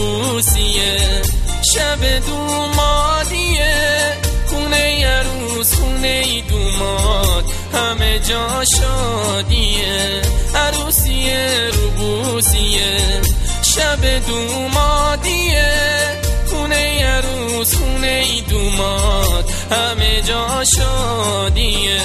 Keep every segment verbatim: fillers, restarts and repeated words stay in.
روبوسیه، شب دومادیه، خونه عروس خونه دوماد، همه جا شادیه. عروسیه روبوسیه، شب دومادیه، خونه عروس خونه دوماد، همه جا شادیه.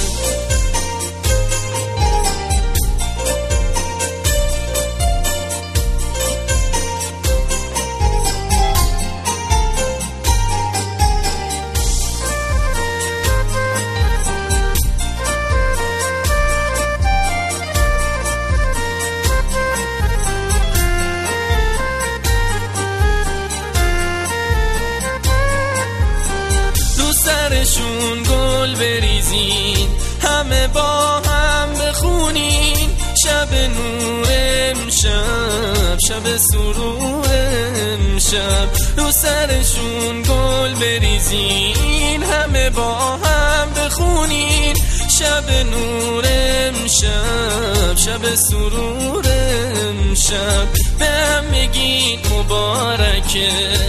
سرشون گل بریزین، همه با هم بخونین، شب نور امشب، شب سرور امشب. رو سرشون گل بریزین، همه با هم بخونین، شب نور امشب، شب سرور امشب. به هم بگین مبارکه،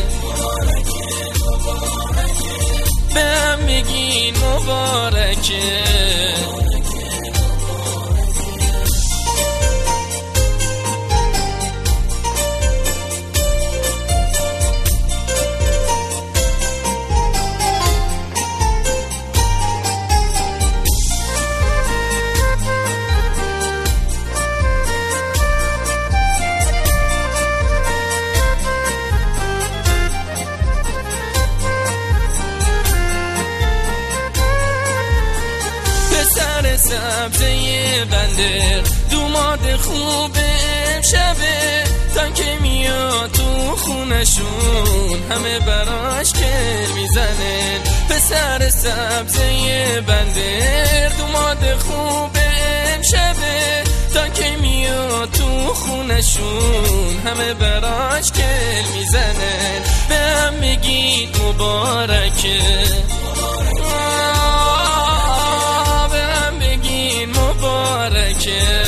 به هم میگین مبارکه. سر سبزه بندر دوماد خوب امشبه، تا که میاد تو خونشون همه براش کل میزنن. پسر سبزه بندر دوماد خوب امشبه، تا که میاد تو خونشون همه براش کل میزنن. به هم میگین مبارکه، مبارکه.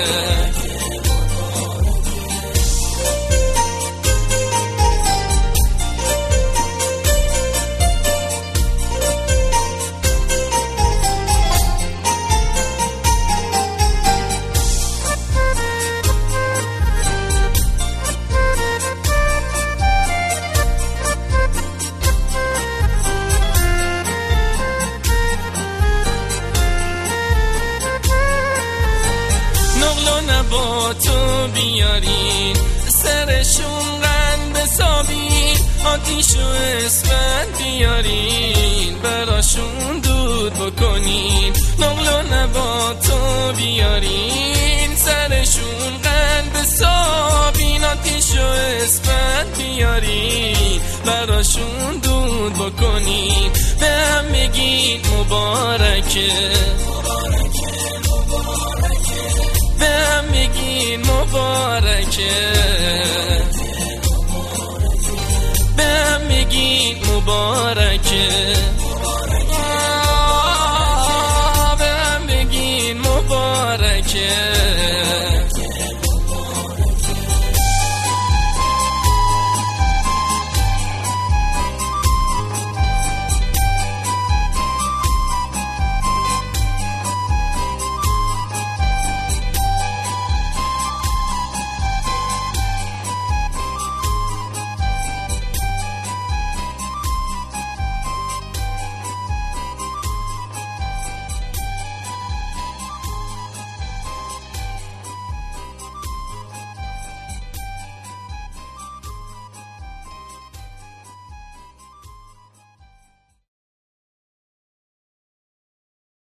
با تو بیارین، سرشون قند بسابین، آتیش و اسفند بیارین، براشون دود بکنین. نقل و نبات تو بیارین، سرشون قند بسابین، آتیش و اسفند بیارین، براشون دود بکنین. به هم بگین مبارکه، به هم میگین مبارکه، به هم میگین مبارکه.